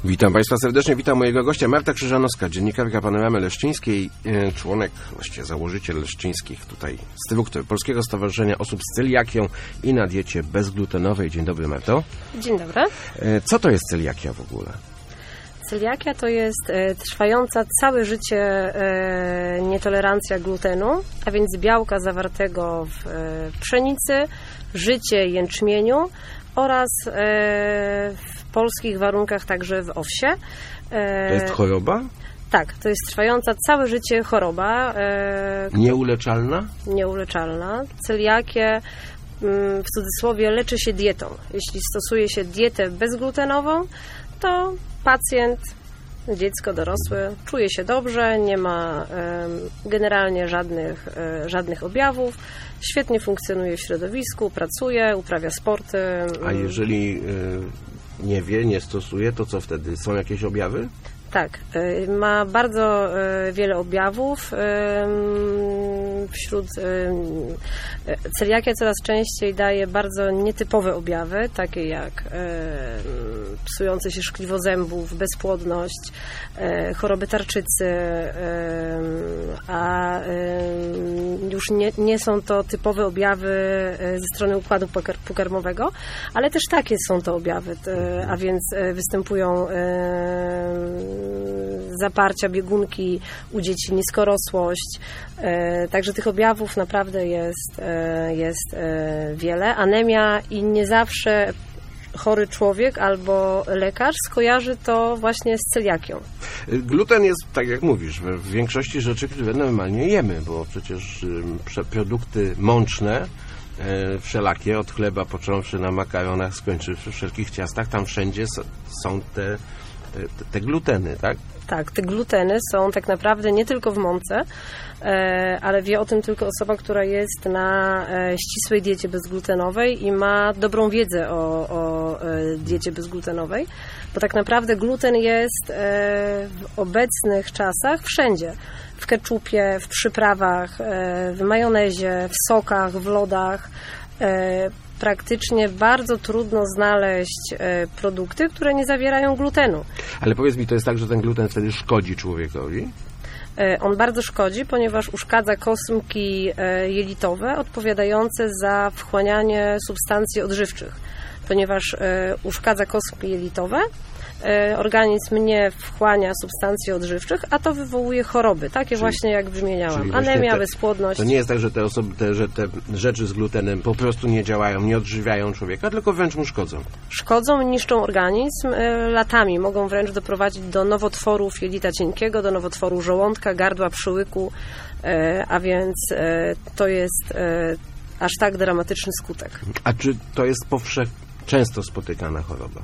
Witam Państwa serdecznie, witam mojego gościa Marta Krzyżanowska, dziennikarka Panoramy Leszczyńskiej, członek, właściwie założyciel Leszczyńskich, tutaj instruktor Polskiego Stowarzyszenia Osób z Celiakią i na diecie bezglutenowej. Dzień dobry, Marto. Dzień dobry. Co to jest celiakia w ogóle? Celiakia to jest trwająca całe życie nietolerancja glutenu, a więc białka zawartego w pszenicy, życie jęczmieniu oraz w polskich warunkach także w owsie. To jest choroba? Tak, to jest trwająca całe życie choroba. Nieuleczalna? Nieuleczalna. Celiakię w cudzysłowie leczy się dietą. Jeśli stosuje się dietę bezglutenową, to pacjent, dziecko dorosłe czuje się dobrze, nie ma generalnie żadnych objawów, świetnie funkcjonuje w środowisku, pracuje, uprawia sporty. A jeżeli nie wie, nie stosuje, to co wtedy? Są jakieś objawy? Tak, ma bardzo wiele objawów. Celiakia coraz częściej daje bardzo nietypowe objawy, takie jak psujące się szkliwo zębów, bezpłodność, choroby tarczycy, a już nie są to typowe objawy ze strony układu pokarmowego, ale też takie są to objawy, a więc występują zaparcia biegunki u dzieci, niskorosłość. Także tych objawów naprawdę jest wiele. Anemia i nie zawsze chory człowiek albo lekarz skojarzy to właśnie z celiakią. Gluten jest, tak jak mówisz, w większości rzeczy, które normalnie jemy, bo przecież produkty mączne, wszelakie, od chleba począwszy na makaronach, skończywszy w wszelkich ciastach, tam wszędzie są te gluteny, tak? Tak, te gluteny są tak naprawdę nie tylko w mące, ale wie o tym tylko osoba, która jest na ścisłej diecie bezglutenowej i ma dobrą wiedzę o diecie bezglutenowej, bo tak naprawdę gluten jest w obecnych czasach wszędzie. W keczupie, w przyprawach, w majonezie, w sokach, w lodach. Praktycznie bardzo trudno znaleźć produkty, które nie zawierają glutenu. Ale powiedz mi, to jest tak, że ten gluten wtedy szkodzi człowiekowi? On bardzo szkodzi, ponieważ uszkadza komórki jelitowe odpowiadające za wchłanianie substancji odżywczych. Ponieważ uszkadza komórki jelitowe, organizm nie wchłania substancji odżywczych, a to wywołuje choroby, takie właśnie jak wymieniałam. Anemia, bezpłodność. To nie jest tak, że te rzeczy z glutenem po prostu nie działają, nie odżywiają człowieka, tylko wręcz mu szkodzą. Szkodzą, niszczą organizm latami. Mogą wręcz doprowadzić do nowotworów jelita cienkiego, do nowotworu żołądka, gardła, przyłyku, a więc to jest aż tak dramatyczny skutek. A czy to jest często spotykana choroba?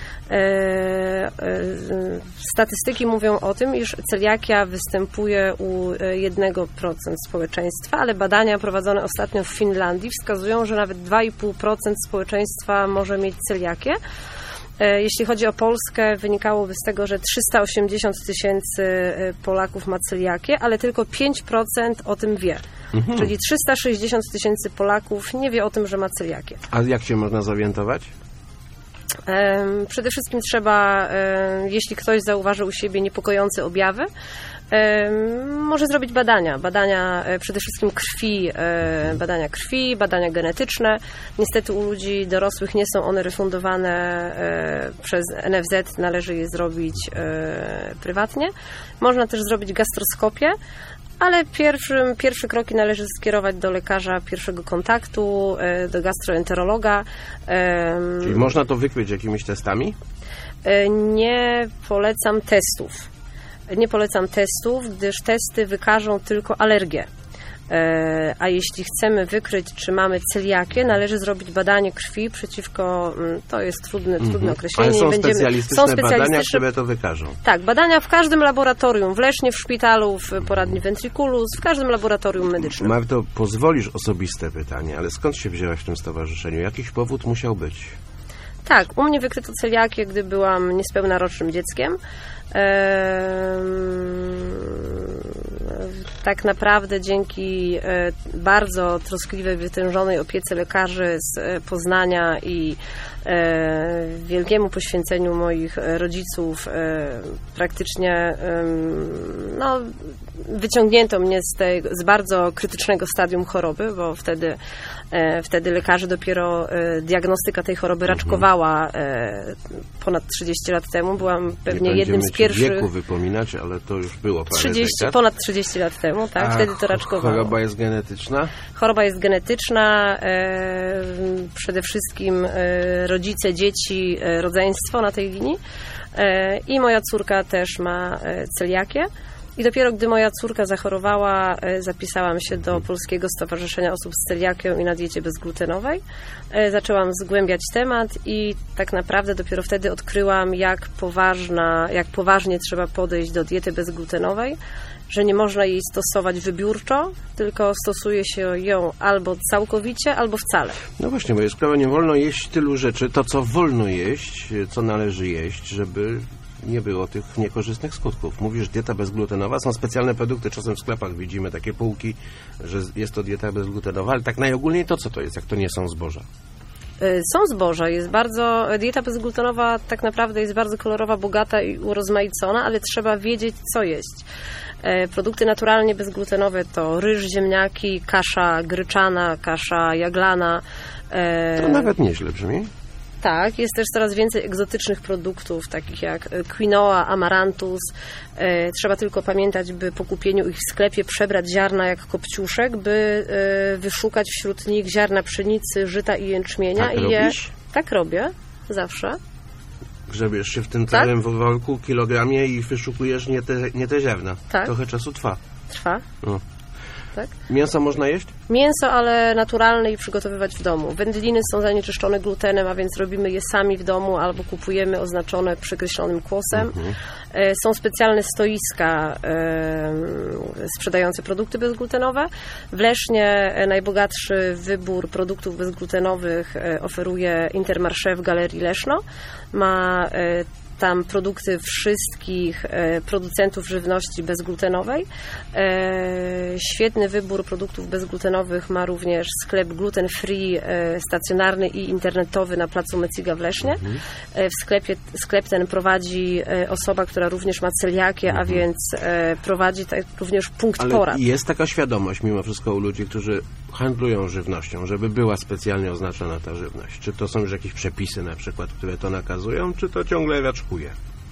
Statystyki mówią o tym, iż celiakia występuje u 1% społeczeństwa, ale badania prowadzone ostatnio w Finlandii wskazują, że nawet 2,5% społeczeństwa może mieć celiakię. Jeśli chodzi o Polskę, wynikałoby z tego, że 380 000 Polaków ma celiakię, ale tylko 5% o tym wie. Czyli 360 000 Polaków nie wie o tym, że ma celiakię. A jak się można zorientować? Przede wszystkim trzeba, jeśli ktoś zauważy u siebie niepokojące objawy, może zrobić badania przede wszystkim krwi, badania genetyczne. Niestety u ludzi dorosłych nie są one refundowane przez NFZ, należy je zrobić prywatnie. Można też zrobić gastroskopię, ale pierwsze kroki należy skierować do lekarza pierwszego kontaktu, do gastroenterologa. Czyli można to wykryć jakimiś testami? Nie polecam testów, gdyż testy wykażą tylko alergię. A jeśli chcemy wykryć, czy mamy celiakię, należy zrobić badanie krwi przeciwko, to jest trudne określenie. Ale są specjalistyczne badania, które to wykażą. Tak, badania w każdym laboratorium, w Lesznie, w szpitalu, w poradni Ventriculus, w każdym laboratorium medycznym. Marto, pozwolisz osobiste pytanie, ale skąd się wzięłaś w tym stowarzyszeniu? Jakiś powód musiał być? Tak, u mnie wykryto celiakię, gdy byłam niespełna rocznym dzieckiem. Tak naprawdę dzięki bardzo troskliwej, wytężonej opiece lekarzy z Poznania i wielkiemu poświęceniu moich rodziców praktycznie wyciągnięto mnie z bardzo krytycznego stadium choroby, bo wtedy lekarze dopiero diagnostyka tej choroby raczkowała ponad 30 lat temu. Byłam pewnie jednym z pierwszych. Wieku wypominać, ale to już było parę dekad. Ponad 30 lat temu, tak? Wtedy to raczkowało. Choroba jest genetyczna? Choroba jest genetyczna. Przede wszystkim rodzice, dzieci, rodzeństwo na tej linii. I moja córka też ma celiakię. I dopiero gdy moja córka zachorowała, zapisałam się do Polskiego Stowarzyszenia Osób z Celiakią i na diecie bezglutenowej. Zaczęłam zgłębiać temat i tak naprawdę dopiero wtedy odkryłam, jak poważnie trzeba podejść do diety bezglutenowej, że nie można jej stosować wybiórczo, tylko stosuje się ją albo całkowicie, albo wcale. No właśnie, bo jest sprawa, nie wolno jeść tylu rzeczy, to co wolno jeść, co należy jeść, żeby nie było tych niekorzystnych skutków. Mówisz dieta bezglutenowa, są specjalne produkty, czasem w sklepach widzimy takie półki, że jest to dieta bezglutenowa, ale tak najogólniej to co to jest, jak to nie są zboża? Są zboża, dieta bezglutenowa tak naprawdę jest bardzo kolorowa, bogata i urozmaicona, ale trzeba wiedzieć, co jeść. Produkty naturalnie bezglutenowe to ryż, ziemniaki, kasza gryczana, kasza jaglana. To nawet nieźle brzmi. Tak, jest też coraz więcej egzotycznych produktów, takich jak quinoa, amarantus. Trzeba tylko pamiętać, by po kupieniu ich w sklepie przebrać ziarna jak kopciuszek, by wyszukać wśród nich ziarna pszenicy, żyta i jęczmienia. Tak robisz? Tak robię, zawsze. Grzebiesz się w tym całym worku, kilogramie i wyszukujesz nie te ziarna. Tak. Trochę czasu trwa. No. Tak? Mięso można jeść? Mięso, ale naturalne i przygotowywać w domu. Wędliny są zanieczyszczone glutenem, a więc robimy je sami w domu albo kupujemy oznaczone przekreślonym kłosem. Są specjalne stoiska sprzedające produkty bezglutenowe. W Lesznie najbogatszy wybór produktów bezglutenowych oferuje Intermarché w Galerii Leszno. Ma tam produkty wszystkich producentów żywności bezglutenowej. Świetny wybór produktów bezglutenowych ma również sklep Gluten Free stacjonarny i internetowy na placu Meciga w Lesznie. Sklep ten prowadzi osoba, która również ma celiakię, a więc prowadzi również punkt porad. Ale jest taka świadomość mimo wszystko u ludzi, którzy handlują żywnością, żeby była specjalnie oznaczona ta żywność. Czy to są już jakieś przepisy na przykład, które to nakazują, czy to ciągle raczkuje?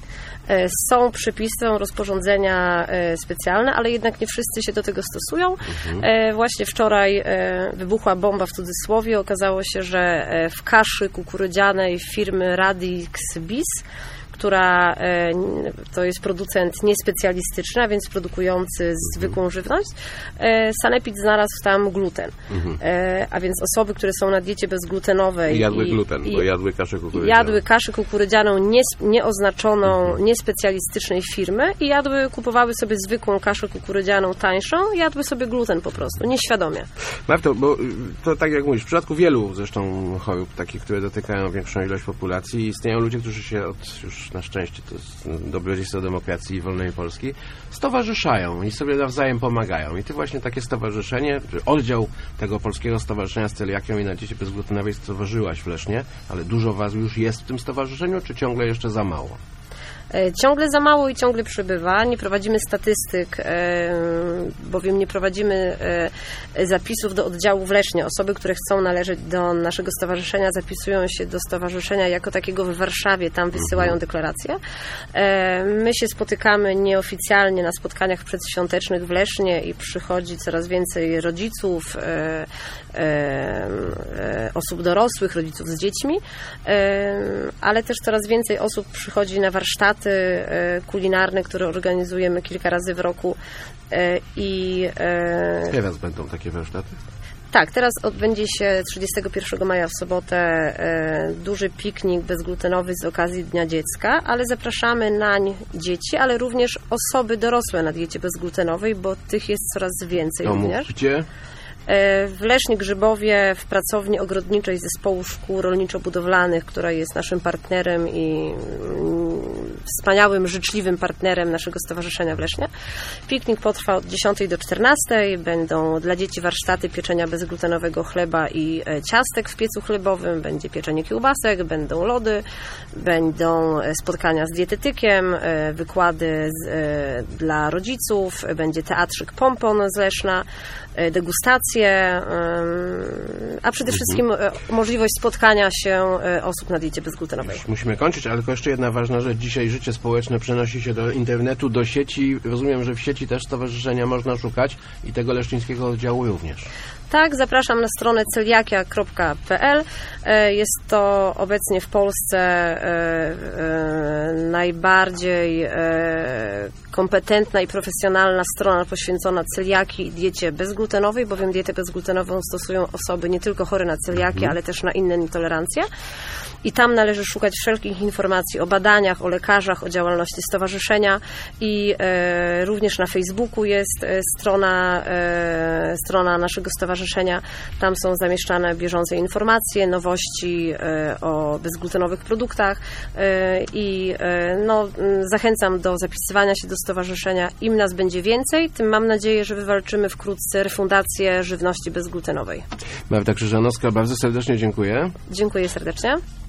Są przepisy, są rozporządzenia specjalne, ale jednak nie wszyscy się do tego stosują. Właśnie wczoraj wybuchła bomba w cudzysłowie. Okazało się, że w kaszy kukurydzianej firmy Radix Bis, która to jest producent niespecjalistyczny, a więc produkujący zwykłą żywność, Sanepid znalazł tam gluten. A więc osoby, które są na diecie bezglutenowej jadły gluten, bo jadły kaszę kukurydzianą. Jadły kaszę kukurydzianą nieoznaczoną, niespecjalistycznej firmy i kupowały sobie zwykłą kaszę kukurydzianą tańszą i jadły sobie gluten po prostu, nieświadomie. Marto, bo to tak jak mówisz, w przypadku wielu zresztą chorób takich, które dotykają większą ilość populacji, istnieją ludzie, którzy się już na szczęście, to jest dobrodziejstwo demokracji i wolnej Polski, stowarzyszają i sobie nawzajem pomagają. I ty właśnie takie stowarzyszenie, czy oddział tego Polskiego Stowarzyszenia z Celiakią i na diecie bezglutenowej stworzyłaś w Lesznie, ale dużo was już jest w tym stowarzyszeniu, czy ciągle jeszcze za mało? Ciągle za mało i ciągle przybywa. Nie prowadzimy statystyk, bowiem nie prowadzimy zapisów do oddziału w Lesznie. Osoby, które chcą należeć do naszego stowarzyszenia, zapisują się do stowarzyszenia jako takiego w Warszawie, tam wysyłają deklaracje. My się spotykamy nieoficjalnie na spotkaniach przedświątecznych w Lesznie i przychodzi coraz więcej rodziców, osób dorosłych, rodziców z dziećmi, ale też coraz więcej osób przychodzi na warsztaty kulinarne, które organizujemy kilka razy w roku. Teraz będą takie warsztaty? Tak, teraz odbędzie się 31 maja w sobotę duży piknik bezglutenowy z okazji Dnia Dziecka, ale zapraszamy nań dzieci, ale również osoby dorosłe na diecie bezglutenowej, bo tych jest coraz więcej również. Gdzie? W Lesznie Grzybowie, w pracowni ogrodniczej Zespołu Szkół Rolniczo-Budowlanych, która jest naszym partnerem i wspaniałym, życzliwym partnerem naszego stowarzyszenia w Lesznie. Piknik potrwa od 10 do 14. Będą dla dzieci warsztaty pieczenia bezglutenowego chleba i ciastek w piecu chlebowym, będzie pieczenie kiełbasek, będą lody, będą spotkania z dietetykiem, wykłady dla rodziców, będzie teatrzyk Pompon z Leszna, degustacje, a przede wszystkim możliwość spotkania się osób na diecie bezglutenowej. Musimy kończyć, ale tylko jeszcze jedna ważna rzecz. Dzisiaj życie społeczne przenosi się do internetu, do sieci. Rozumiem, że w sieci też stowarzyszenia można szukać i tego leszczyńskiego oddziału również. Tak, zapraszam na stronę celiakia.pl. Jest to obecnie w Polsce najbardziej kompetentna i profesjonalna strona poświęcona celiakii i diecie bezglutenowej, bowiem dietę bezglutenową stosują osoby nie tylko chore na celiakię, ale też na inne nietolerancje. I tam należy szukać wszelkich informacji o badaniach, o lekarzach, o działalności stowarzyszenia i również na Facebooku jest strona naszego stowarzyszenia. Tam są zamieszczane bieżące informacje, nowości o bezglutenowych produktach i zachęcam do zapisywania się do stowarzyszenia. Im nas będzie więcej, tym mam nadzieję, że wywalczymy wkrótce refundację żywności bezglutenowej. Magda Krzyżanowska, bardzo serdecznie dziękuję. Dziękuję serdecznie.